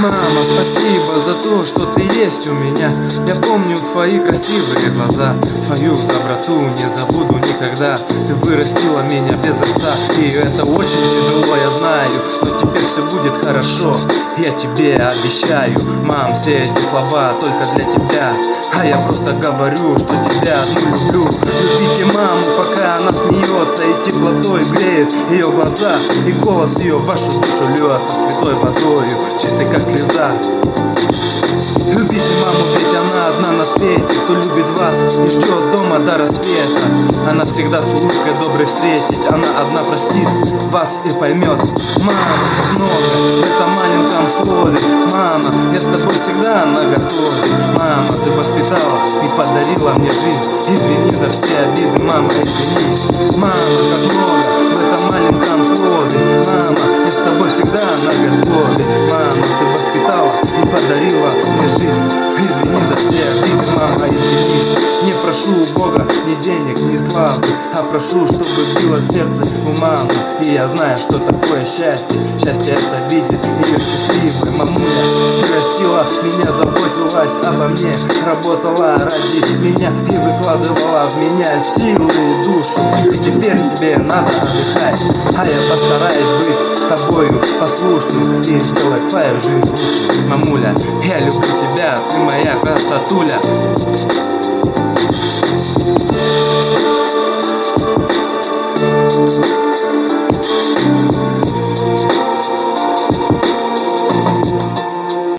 Мама, спасибо за то, что ты есть у меня. Я помню твои красивые глаза, твою доброту не забуду никогда. Ты вырастила меня без отца, и это очень тяжело, я знаю. Но теперь все будет хорошо, я тебе обещаю. Мам, все эти слова только для тебя, а я просто говорю, что тебя одну люблю. Любите маму, пока она смеется, и теплотой греет ее глаза, и голос ее в вашу душу льется святой водою, чистой как слеза. Любите маму, ведь она одна на свете, кто любит вас и ждет дома до рассвета. Она всегда с улыбкой доброй встретить, она одна простит вас и поймет. Мама, как много в этом маленьком слове. Мама, я с тобой всегда наготове. Мама, ты воспитала и подарила мне жизнь. Извини за все обиды, мама, извини. Мама, как много в этом маленьком слове. Мама, я с тобой всегда наготове. Мама, ты воспитала и подарила мне жизнь. Извини за все обиды, мама, извини. Не прошу у Бога ни денег, ни славы, а прошу, чтобы било сердце у мамы. И я знаю, что такое счастье. Счастье это видеть ее счастливой. Мамуля, ты растила меня, заботилась обо мне, работала ради меня и выкладывала в меня силы и душу. И теперь тебе надо отдыхать, а я постараюсь быть с тобою послушным и сделать твою жизнь лучше. Мамуля, я люблю тебя, ты моя красотуля.